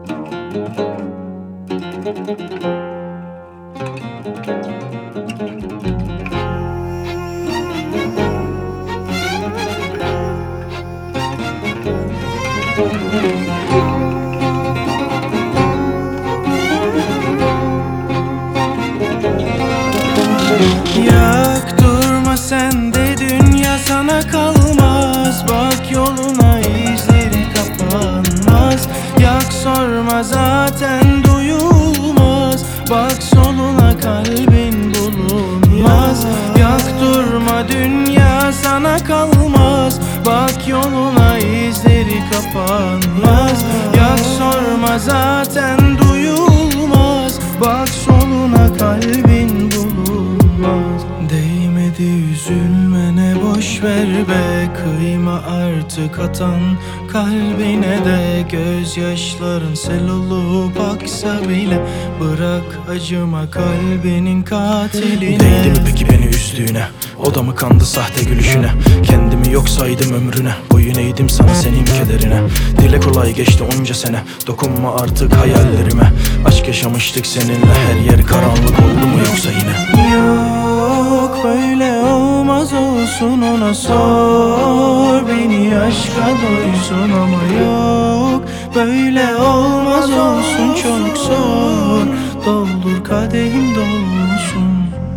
Yak durma sen de, dünya sana kalmaz. Bak yoluna, izleri kapanmaz. Yak sorma, zaten duyulmaz. Bak soluna, kalbin bulunmaz. Yak durma, dünya sana kalmaz. Bak yoluna, izleri kapanmaz. Yak sorma, zaten duyulmaz. Bak soluna, kalbin bulunmaz. Değmedi üzülmene, boş ver be. Kıyma artık atan kalbine de. Gözyaşların sel olup aksa bile bırak acıma kalbinin katiline. Değdi mi peki beni üzdüğüne? O da mı kandı sahte gülüşüne? Kendimi yok saydım ömrüne. Boyun eğdim sana senin kederine. Dile kolay geçti onca sene. Dokunma artık hayallerime. Aşk yaşamıştık seninle. Her yer karanlık oldu mu yoksa yine? Yok böyle olmaz, olsun ona sor. Beni aşka doysun ama yok. Böyle olmaz, olsun çok zor. Doldur kadehim dolsun.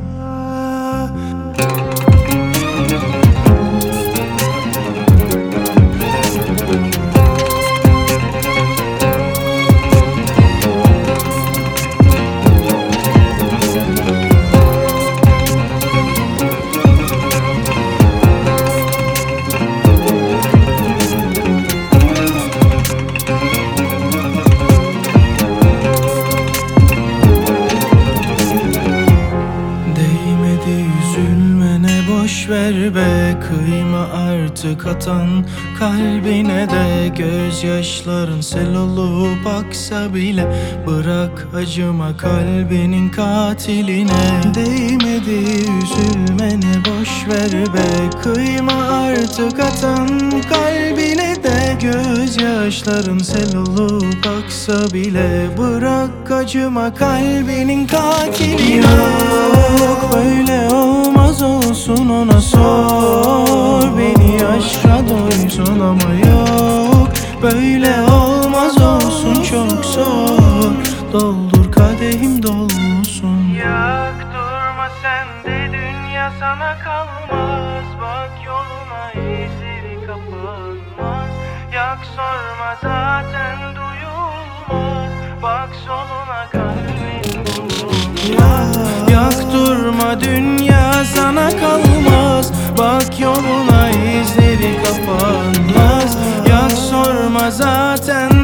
Boş ver be, kıyma artık atan kalbine de. Gözyaşların sel olup aksa bile bırak acıma kalbinin katiline. Değmedi üzülmene, boş ver be. Kıyma artık atan kalbine de. Gözyaşların sel olup aksa bile bırak acıma kalbinin katiline. Yok böyle olmaz, olsun ona sor. Beni aşka doysun ama yok. Böyle olmaz, olsun çok zor. Doldur kadehim dolsun. Yak durma sen de, dünya sana kalmaz. Bak yoluna, izleri kapanmaz. Yak sorma, zaten duyulmaz. Bak soluna, kalbin bulunmaz. Yak durma, dünya sana kalmaz. Bak yoluna, izleri kapanmaz. Yak sorma, zaten